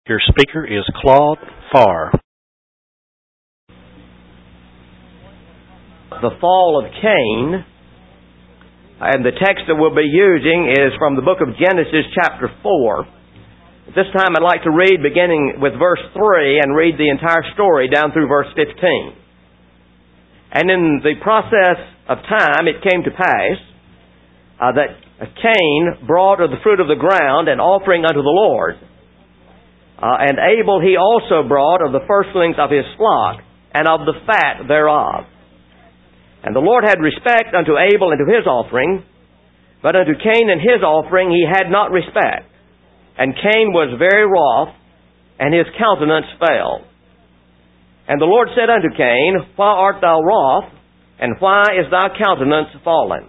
Your speaker is Claude Farr. The fall of Cain, and the text that we'll be using is from the book of Genesis chapter 4. At this time I'd like to read beginning with verse 3 and read the entire story down through verse 15. And in the process of time it came to pass that Cain brought of the fruit of the ground an offering unto the Lord. And Abel he also brought of the firstlings of his flock, and of the fat thereof. And the Lord had respect unto Abel and to his offering, but unto Cain and his offering he had not respect. And Cain was very wroth, and his countenance fell. And the Lord said unto Cain, Why art thou wroth, and why is thy countenance fallen?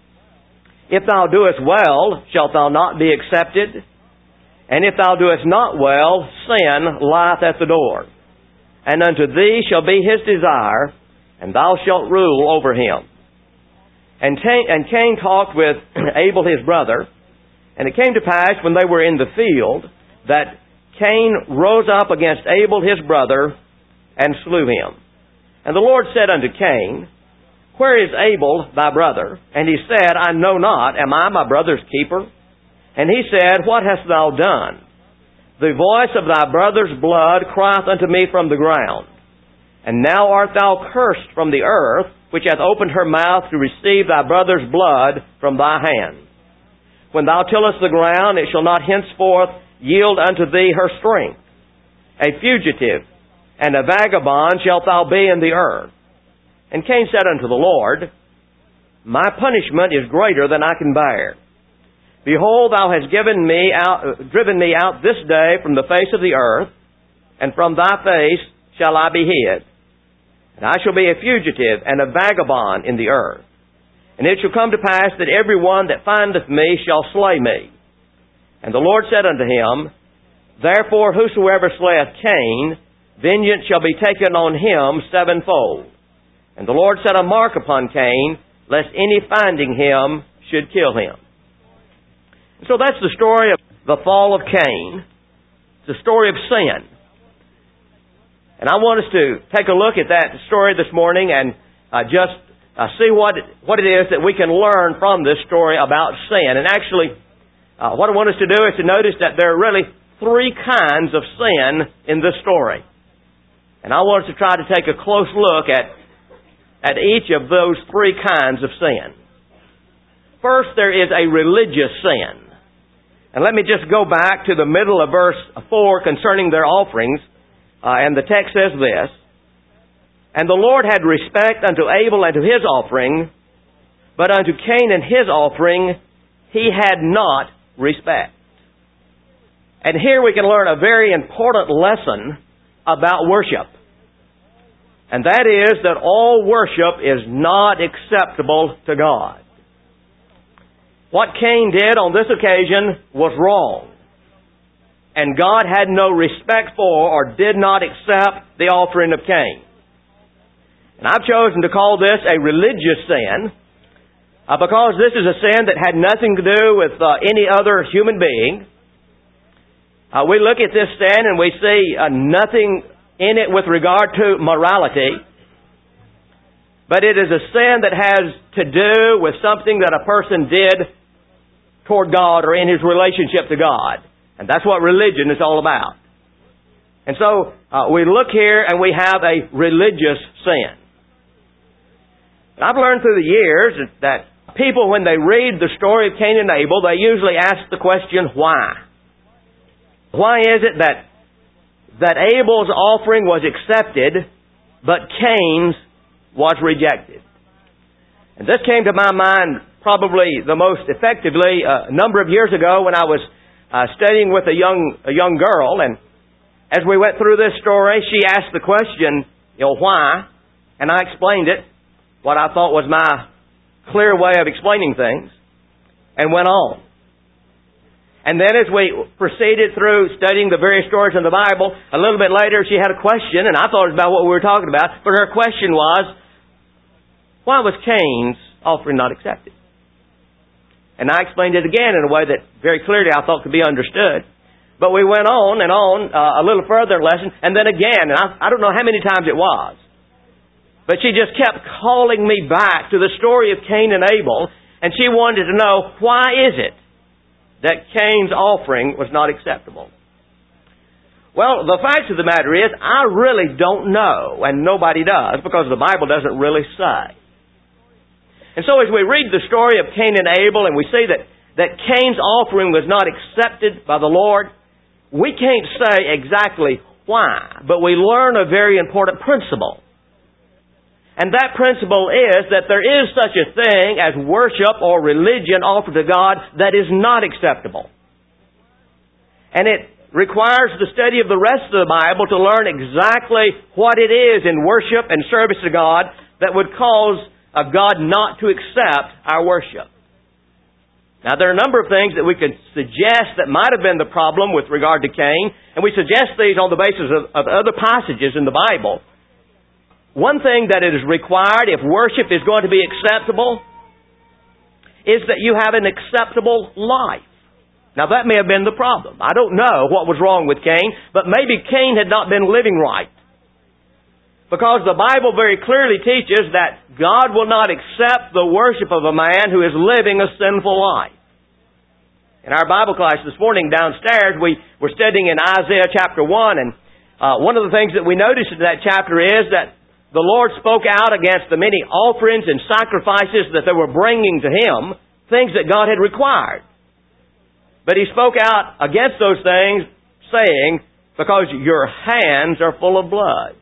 If thou doest well, shalt thou not be accepted? And if thou doest not well, sin lieth at the door. And unto thee shall be his desire, and thou shalt rule over him. And Cain talked with Abel his brother, and it came to pass when they were in the field, that Cain rose up against Abel his brother, and slew him. And the Lord said unto Cain, Where is Abel thy brother? And he said, I know not, am I my brother's keeper? And he said, What hast thou done? The voice of thy brother's blood crieth unto me from the ground. And now art thou cursed from the earth, which hath opened her mouth to receive thy brother's blood from thy hand. When thou tillest the ground, it shall not henceforth yield unto thee her strength. A fugitive and a vagabond shalt thou be in the earth. And Cain said unto the Lord, My punishment is greater than I can bear. Behold, thou hast driven me out this day from the face of the earth, and from thy face shall I be hid. And I shall be a fugitive and a vagabond in the earth. And it shall come to pass that every one that findeth me shall slay me. And the Lord said unto him, Therefore whosoever slayeth Cain, vengeance shall be taken on him sevenfold. And the Lord set a mark upon Cain, lest any finding him should kill him. So that's the story of the fall of Cain. It's the story of sin. And I want us to take a look at that story this morning and just see what it is that we can learn from this story about sin. And actually, what I want us to do is to notice that there are really three kinds of sin in this story. And I want us to try to take a close look at each of those three kinds of sin. First, there is a religious sin. And let me just go back to the middle of verse 4 concerning their offerings. And the text says this, And the Lord had respect unto Abel and to his offering, but unto Cain and his offering he had not respect. And here we can learn a very important lesson about worship. And that is that all worship is not acceptable to God. What Cain did on this occasion was wrong. And God had no respect for or did not accept the offering of Cain. And I've chosen to call this a religious sin because this is a sin that had nothing to do with any other human being. We look at this sin and we see nothing in it with regard to morality. But it is a sin that has to do with something that a person did toward God or in his relationship to God. And that's what religion is all about. And so we look here and we have a religious sin. And I've learned through the years that people, when they read the story of Cain and Abel, they usually ask the question, why? Why is it that Abel's offering was accepted, but Cain's was rejected? And this came to my mind probably the most effectively a number of years ago when I was studying with a young girl, and as we went through this story, she asked the question, why? And I explained it, what I thought was my clear way of explaining things, and went on. And then as we proceeded through studying the various stories in the Bible, a little bit later she had a question, and I thought it was about what we were talking about, but her question was, why was Cain's offering not accepted? And I explained it again in a way that very clearly I thought could be understood. But we went on and on a little further lesson, and then again, and I don't know how many times it was. But she just kept calling me back to the story of Cain and Abel, and she wanted to know, why is it that Cain's offering was not acceptable? Well, the fact of the matter is, I really don't know, and nobody does, because the Bible doesn't really say. And so as we read the story of Cain and Abel, and we see that Cain's offering was not accepted by the Lord, we can't say exactly why, but we learn a very important principle. And that principle is that there is such a thing as worship or religion offered to God that is not acceptable. And it requires the study of the rest of the Bible to learn exactly what it is in worship and service to God that would cause God not to accept our worship. Now, there are a number of things that we could suggest that might have been the problem with regard to Cain, and we suggest these on the basis of other passages in the Bible. One thing that is required if worship is going to be acceptable is that you have an acceptable life. Now, that may have been the problem. I don't know what was wrong with Cain, but maybe Cain had not been living right. Because the Bible very clearly teaches that God will not accept the worship of a man who is living a sinful life. In our Bible class this morning downstairs, we were studying in Isaiah chapter 1, and one of the things that we noticed in that chapter is that the Lord spoke out against the many offerings and sacrifices that they were bringing to Him, things that God had required. But He spoke out against those things, saying, because your hands are full of blood.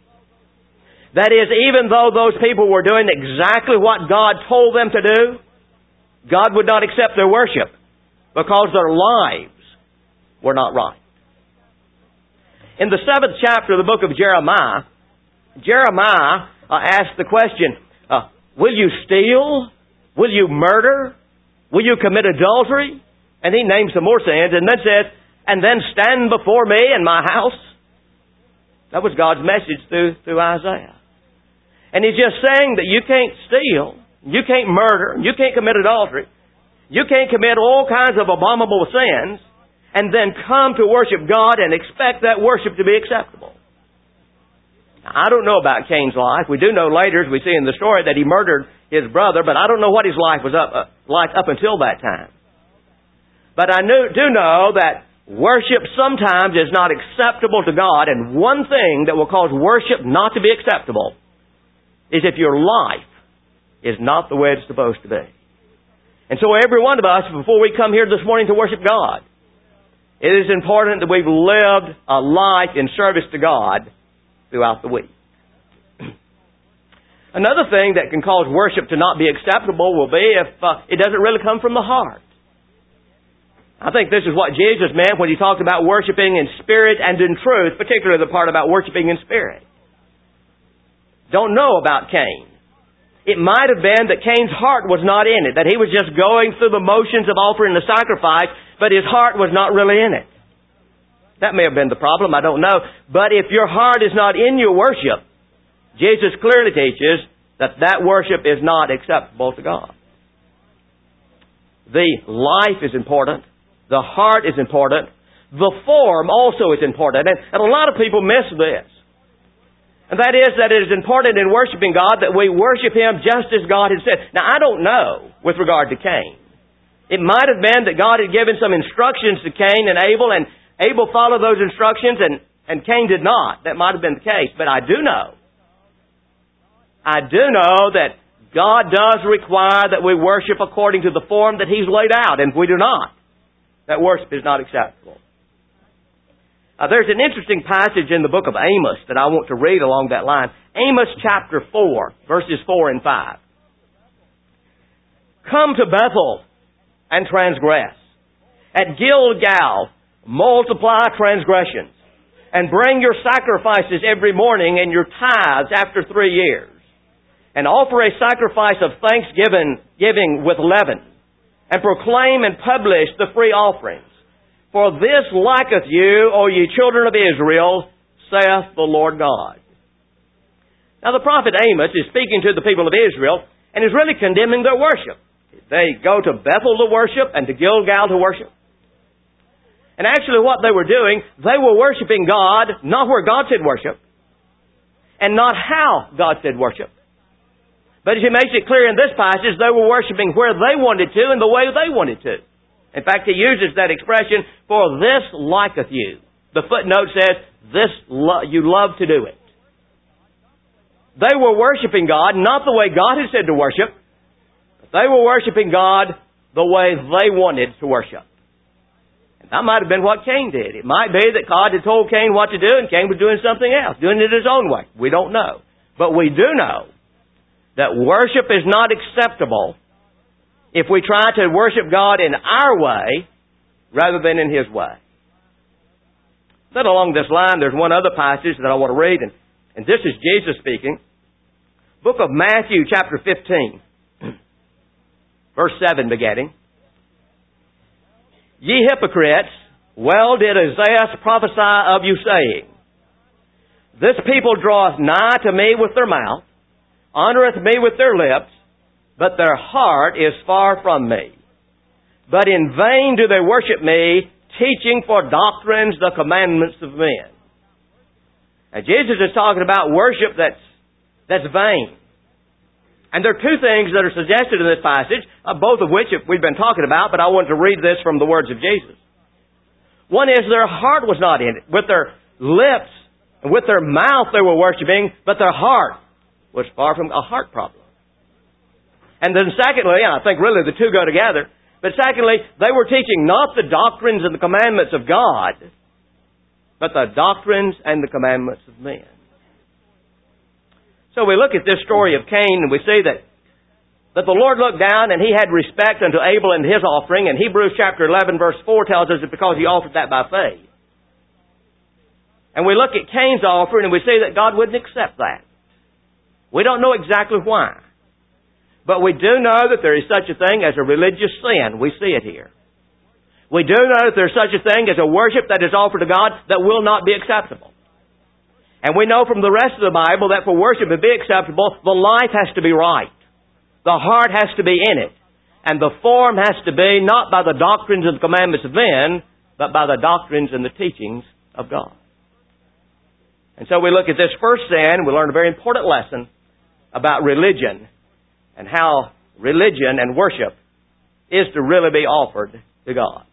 That is, even though those people were doing exactly what God told them to do, God would not accept their worship because their lives were not right. In the 7th chapter of the book of Jeremiah, Jeremiah asked the question, will you steal? Will you murder? Will you commit adultery? And he named some more sins and then says, and then stand before me in my house. That was God's message through Isaiah. And He's just saying that you can't steal, you can't murder, you can't commit adultery, you can't commit all kinds of abominable sins, and then come to worship God and expect that worship to be acceptable. Now, I don't know about Cain's life. We do know later, as we see in the story, that he murdered his brother, but I don't know what his life was like up until that time. But I do know that worship sometimes is not acceptable to God, and one thing that will cause worship not to be acceptable is if your life is not the way it's supposed to be. And so every one of us, before we come here this morning to worship God, it is important that we've lived a life in service to God throughout the week. Another thing that can cause worship to not be acceptable will be if it doesn't really come from the heart. I think this is what Jesus meant when He talked about worshiping in spirit and in truth, particularly the part about worshiping in spirit. Don't know about Cain. It might have been that Cain's heart was not in it, that he was just going through the motions of offering the sacrifice, but his heart was not really in it. That may have been the problem, I don't know. But if your heart is not in your worship, Jesus clearly teaches that that worship is not acceptable to God. The life is important. The heart is important. The form also is important. And a lot of people miss this. And that is that it is important in worshiping God that we worship Him just as God had said. Now, I don't know with regard to Cain. It might have been that God had given some instructions to Cain and Abel followed those instructions, and Cain did not. That might have been the case. But I do know that God does require that we worship according to the form that He's laid out. And if we do not, that worship is not acceptable. There's an interesting passage in the book of Amos that I want to read along that line. Amos chapter 4, verses 4 and 5. Come to Bethel and transgress. At Gilgal, multiply transgressions. And bring your sacrifices every morning and your tithes after 3 years. And offer a sacrifice of thanksgiving with leaven. And proclaim and publish the free offerings. For this liketh you, O ye children of Israel, saith the Lord God. Now the prophet Amos is speaking to the people of Israel and is really condemning their worship. They go to Bethel to worship and to Gilgal to worship. And actually what they were doing, they were worshiping God, not where God said worship, and not how God said worship. But as he makes it clear in this passage, they were worshiping where they wanted to and the way they wanted to. In fact, he uses that expression, for this liketh you. The footnote says, you love to do it. They were worshiping God, not the way God had said to worship. But they were worshiping God the way they wanted to worship. And that might have been what Cain did. It might be that God had told Cain what to do, and Cain was doing something else, doing it his own way. We don't know. But we do know that worship is not acceptable if we try to worship God in our way rather than in His way. Then along this line, there's one other passage that I want to read, and this is Jesus speaking. Book of Matthew, chapter 15, verse 7 beginning. Ye hypocrites, well did Isaiah prophesy of you, saying, This people draweth nigh to me with their mouth, honoureth me with their lips, but their heart is far from me. But in vain do they worship me, teaching for doctrines the commandments of men. Now Jesus is talking about worship that's vain. And there are two things that are suggested in this passage, both of which we've been talking about, but I want to read this from the words of Jesus. One is their heart was not in it. With their lips and with their mouth they were worshiping, but their heart was far from a heart problem. And then secondly, and I think really the two go together, but secondly, they were teaching not the doctrines and the commandments of God, but the doctrines and the commandments of men. So we look at this story of Cain and we see that the Lord looked down and He had respect unto Abel and his offering, and Hebrews chapter 11 verse 4 tells us that because he offered that by faith. And we look at Cain's offering and we see that God wouldn't accept that. We don't know exactly why. But we do know that there is such a thing as a religious sin. We see it here. We do know that there is such a thing as a worship that is offered to God that will not be acceptable. And we know from the rest of the Bible that for worship to be acceptable, the life has to be right. The heart has to be in it. And the form has to be not by the doctrines and commandments of men, but by the doctrines and the teachings of God. And so we look at this first sin, we learn a very important lesson about religion and how religion and worship is to really be offered to God.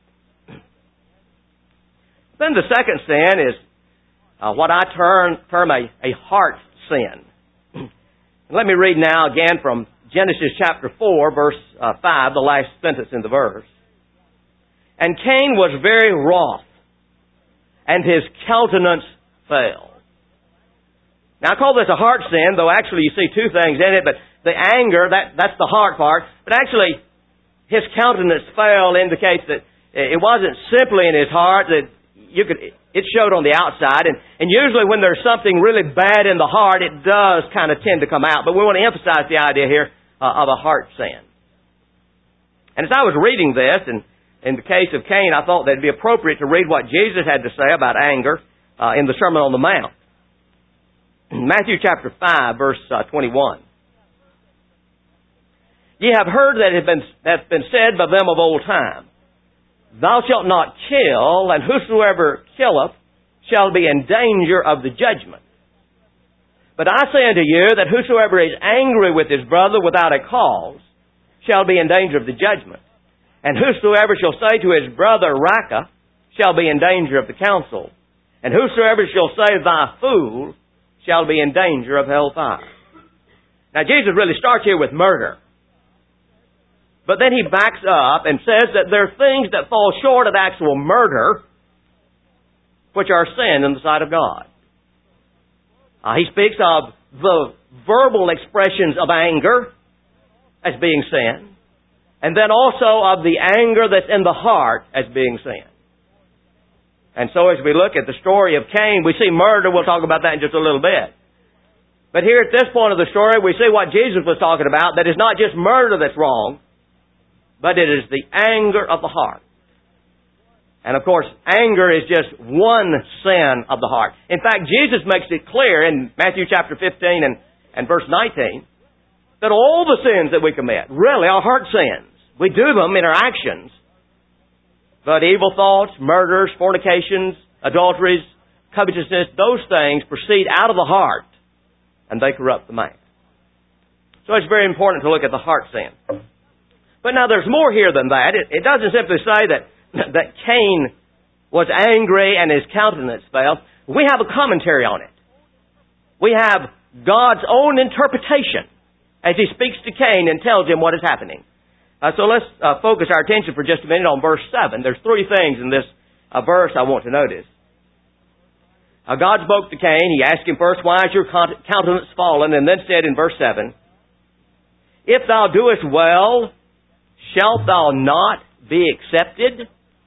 Then the second sin is what I term a heart sin. And let me read now again from Genesis chapter 4, verse 5, the last sentence in the verse. And Cain was very wroth, and his countenance fell. Now I call this a heart sin, though actually you see two things in it, but the anger, that's the heart part, but actually his countenance fell indicates that it wasn't simply in his heart, that it showed on the outside, and usually when there's something really bad in the heart, it does kind of tend to come out. But we want to emphasize the idea here of a heart sin. And as I was reading this, and in the case of Cain, I thought that it'd be appropriate to read what Jesus had to say about anger in the Sermon on the Mount. Matthew chapter 5, verse 21. Ye have heard that it hath been said by them of old time, Thou shalt not kill, and whosoever killeth shall be in danger of the judgment. But I say unto you that whosoever is angry with his brother without a cause shall be in danger of the judgment. And whosoever shall say to his brother, Raca, shall be in danger of the council. And whosoever shall say, Thy fool, shall be in danger of hellfire. Now Jesus really starts here with murder. But then he backs up and says that there are things that fall short of actual murder, which are sin in the sight of God. He speaks of the verbal expressions of anger as being sin, and then also of the anger that's in the heart as being sin. And so as we look at the story of Cain, we see murder. We'll talk about that in just a little bit. But here at this point of the story, we see what Jesus was talking about, that it's not just murder that's wrong, but it is the anger of the heart. And of course, anger is just one sin of the heart. In fact, Jesus makes it clear in Matthew chapter 15 and verse 19 that all the sins that we commit really are heart sins. We do them in our actions. But evil thoughts, murders, fornications, adulteries, covetousness, those things proceed out of the heart, and they corrupt the man. So it's very important to look at the heart sin. But now there's more here than that. It doesn't simply say that Cain was angry and his countenance fell. We have a commentary on it. We have God's own interpretation as He speaks to Cain and tells him what is happening. So let's focus our attention for just a minute on verse 7. There's three things in this verse I want to notice. God spoke to Cain. He asked him first, "Why is your countenance fallen?" And then said in verse 7, "If thou doest well, shalt thou not be accepted?"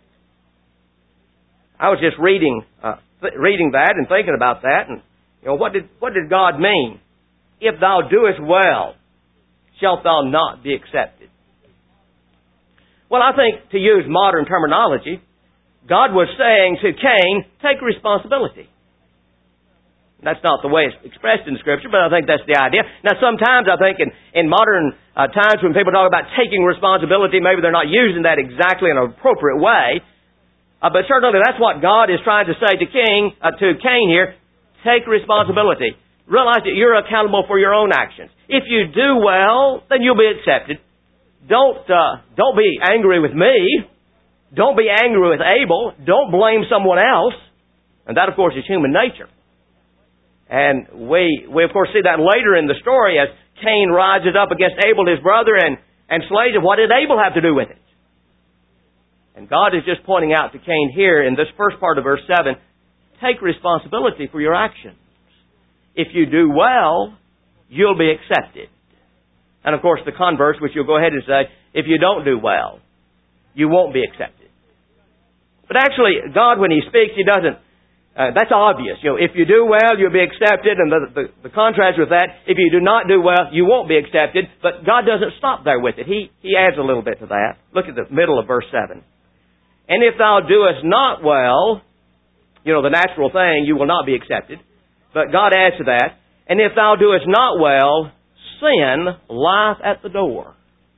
I was just reading that and thinking about that, and what did God mean? If thou doest well, shalt thou not be accepted? Well, I think to use modern terminology, God was saying to Cain, take responsibility. That's not the way it's expressed in Scripture, but I think that's the idea. Now, sometimes I think in modern times when people talk about taking responsibility, maybe they're not using that exactly in an appropriate way. But certainly that's what God is trying to say to Cain here. Take responsibility. Realize that you're accountable for your own actions. If you do well, then you'll be accepted. Don't be angry with me. Don't be angry with Abel. Don't blame someone else. And that, of course, is human nature. And we of course, see that later in the story as Cain rises up against Abel, his brother, and slays him. What did Abel have to do with it? And God is just pointing out to Cain here in this first part of verse 7, take responsibility for your actions. If you do well, you'll be accepted. And of course, the converse, which you'll go ahead and say, if you don't do well, you won't be accepted. But actually, God, when He speaks, He doesn't. That's obvious. If you do well, you'll be accepted. And the contrast with that, if you do not do well, you won't be accepted. But God doesn't stop there with it. He adds a little bit to that. Look at the middle of verse 7. And if thou doest not well, the natural thing, you will not be accepted. But God adds to that, and if thou doest not well, sin lieth at the door.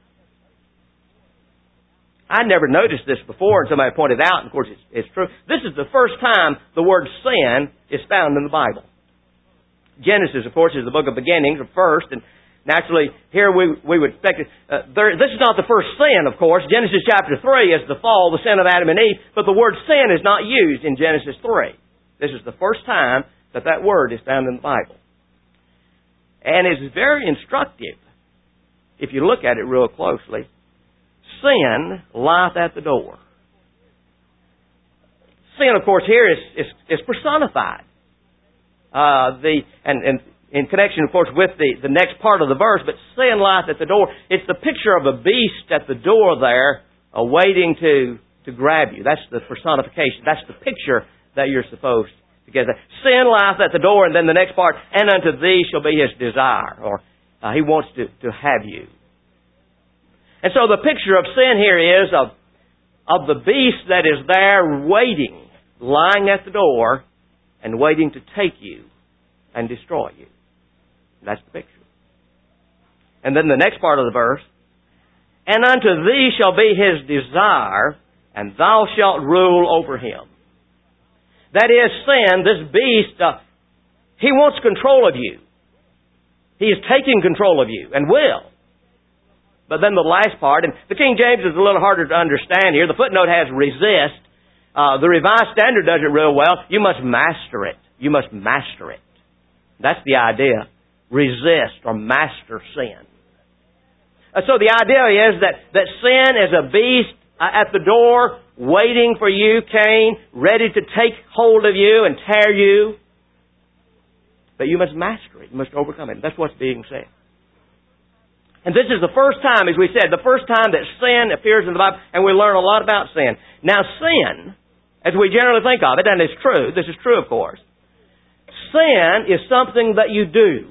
I never noticed this before, and somebody pointed out, and of course it's true. This is the first time the word sin is found in the Bible. Genesis, of course, is the book of beginnings, the first, and naturally, here we would expect it. This is not the first sin, of course. Genesis chapter 3 is the fall, the sin of Adam and Eve, but the word sin is not used in Genesis 3. This is the first time that word is found in the Bible. And it's very instructive, if you look at it real closely. Sin lieth at the door. Sin, of course, here is personified. In connection, of course, with the next part of the verse, but sin lieth at the door. It's the picture of a beast at the door there, waiting to grab you. That's the personification. That's the picture that you're supposed to get. Sin lieth at the door, and then the next part, and unto thee shall be his desire, or he wants to have you. And so the picture of sin here is of the beast that is there waiting, lying at the door, and waiting to take you and destroy you. That's the picture. And then the next part of the verse, and unto thee shall be his desire, and thou shalt rule over him. That is, sin, this beast, he wants control of you. He is taking control of you, and will. But then the last part, and the King James is a little harder to understand here. The footnote has resist. The Revised Standard does it real well. You must master it. You must master it. That's the idea. Resist or master sin. So the idea is that sin is a beast at the door waiting for you, Cain, ready to take hold of you and tear you. But you must master it. You must overcome it. That's what's being said. And this is the first time, as we said, the first time that sin appears in the Bible, and we learn a lot about sin. Now sin, as we generally think of it, and it's true, this is true of course, sin is something that you do.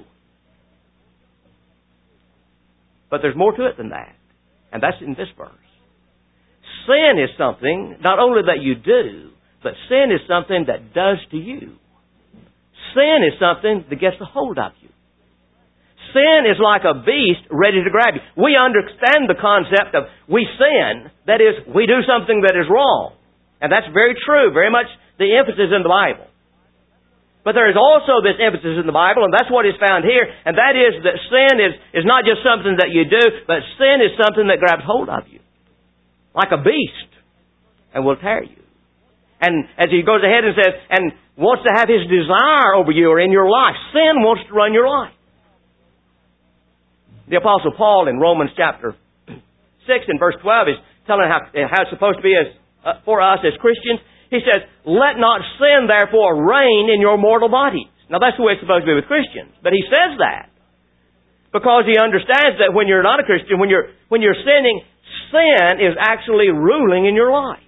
But there's more to it than that. And that's in this verse. Sin is something, not only that you do, but sin is something that does to you. Sin is something that gets a hold of you. Sin is like a beast ready to grab you. We understand the concept of we sin, that is, we do something that is wrong. And that's very true, very much the emphasis in the Bible. But there is also this emphasis in the Bible, and that's what is found here, and that is that sin is not just something that you do, but sin is something that grabs hold of you. Like a beast, and will tear you. And as he goes ahead and says, and wants to have his desire over you or in your life. Sin wants to run your life. The Apostle Paul in Romans chapter 6 and verse 12 is telling how it's supposed to be for us as Christians. He says, let not sin therefore reign in your mortal bodies. Now that's the way it's supposed to be with Christians. But he says that because he understands that when you're not a Christian, when you're sinning, sin is actually ruling in your life.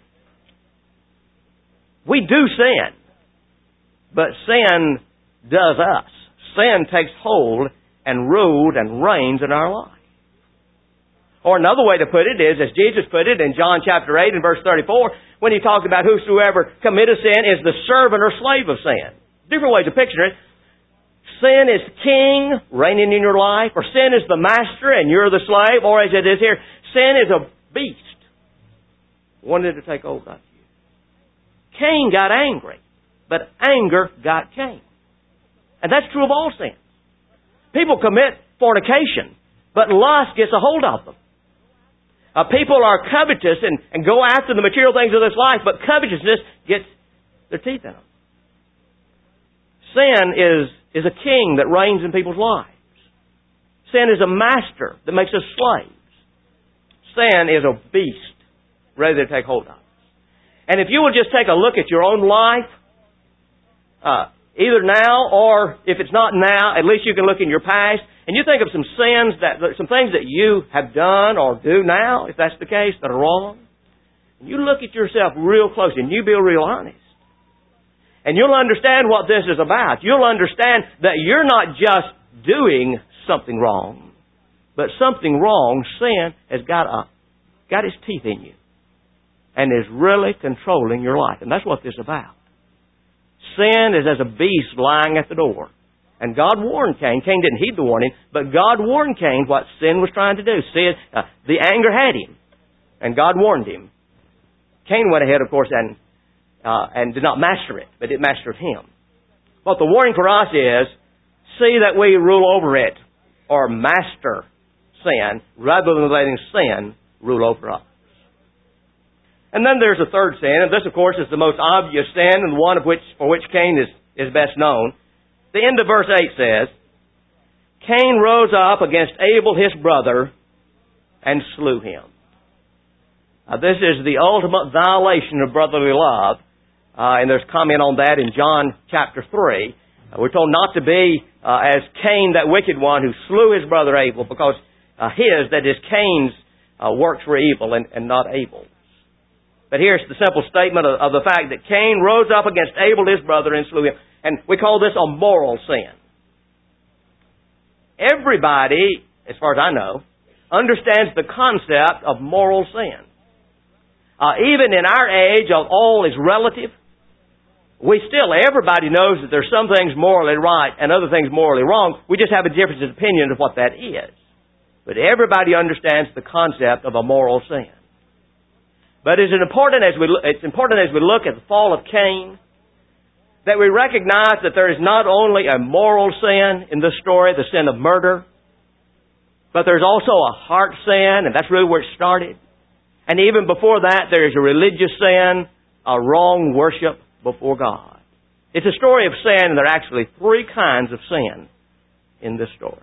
We do sin, but sin does us. Sin takes hold and rules and reigns in our life. Or another way to put it is, as Jesus put it in John chapter 8 and verse 34, when he talked about whosoever committeth sin is the servant or slave of sin. Different ways of picturing it. Sin is king reigning in your life, or sin is the master and you're the slave, or as it is here, sin is a beast wanted to take hold of you. Cain got angry, but anger got Cain. And that's true of all sins. People commit fornication, but lust gets a hold of them. People are covetous and go after the material things of this life, but covetousness gets their teeth in them. Sin is a king that reigns in people's lives. Sin is a master that makes us slaves. Sin is a beast ready to take hold of us. And if you will just take a look at your own life, either now or if it's not now, at least you can look in your past and you think of some sins, some things that you have done or do now, if that's the case, that are wrong. And you look at yourself real close and you be real honest. And you'll understand what this is about. You'll understand that you're not just doing something wrong, but something wrong, sin, has got its teeth in you and is really controlling your life. And that's what this is about. Sin is as a beast lying at the door. And God warned Cain. Cain didn't heed the warning, but God warned Cain what sin was trying to do. Sin, the anger had him, and God warned him. Cain went ahead, of course, and did not master it, but it mastered him. What the warning for us is, see that we rule over it, or master sin, rather than letting sin rule over us. And then there's a third sin, and this, of course, is the most obvious sin, and the one for which Cain is best known. The end of verse 8 says, Cain rose up against Abel his brother and slew him. This is the ultimate violation of brotherly love. And there's comment on that in John chapter 3. We're told not to be as Cain, that wicked one who slew his brother Abel, because that is Cain's works were evil and not Abel's. But here's the simple statement of the fact that Cain rose up against Abel his brother and slew him. And we call this a moral sin. Everybody, as far as I know, understands the concept of moral sin. Even in our age of all is relative, everybody knows that there's some things morally right and other things morally wrong. We just have a difference of opinion of what that is. But everybody understands the concept of a moral sin. But it's important as we look at the fall of Cain, that we recognize that there is not only a moral sin in this story, the sin of murder, but there's also a heart sin, and that's really where it started. And even before that, there is a religious sin, a wrong worship before God. It's a story of sin, and there are actually three kinds of sin in this story.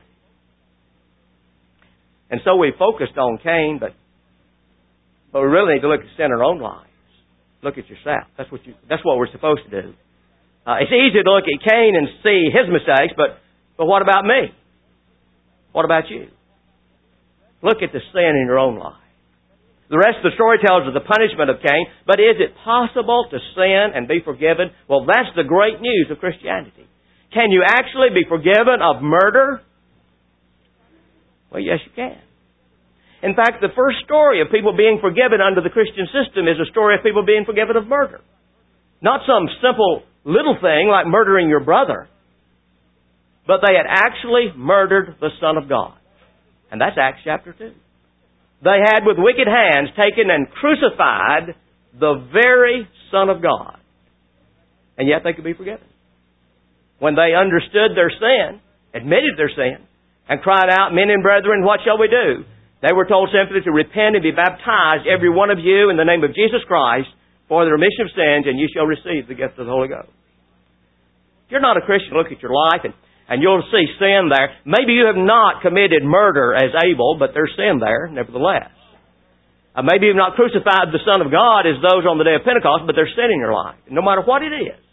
And so we focused on Cain, but we really need to look at sin in our own lives. Look at yourself. That's what we're supposed to do. It's easy to look at Cain and see his mistakes, but what about me? What about you? Look at the sin in your own life. The rest of the story tells of the punishment of Cain, but is it possible to sin and be forgiven? Well, that's the great news of Christianity. Can you actually be forgiven of murder? Well, yes, you can. In fact, the first story of people being forgiven under the Christian system is a story of people being forgiven of murder. Not some simple little thing like murdering your brother. but they had actually murdered the Son of God. And that's Acts chapter 2. They had with wicked hands taken and crucified the very Son of God. And yet they could be forgiven. When they understood their sin, admitted their sin, and cried out, "Men and brethren, what shall we do?" They were told simply to repent and be baptized, every one of you, in the name of Jesus Christ, for the remission of sins, and you shall receive the gift of the Holy Ghost. If you're not a Christian, look at your life, and you'll see sin there. Maybe you have not committed murder as Abel, but there's sin there, nevertheless. Maybe you've not crucified the Son of God as those on the day of Pentecost, but there's sin in your life. No matter what it is,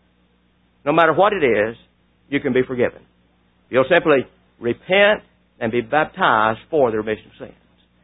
you can be forgiven. You'll simply repent and be baptized for the remission of sin.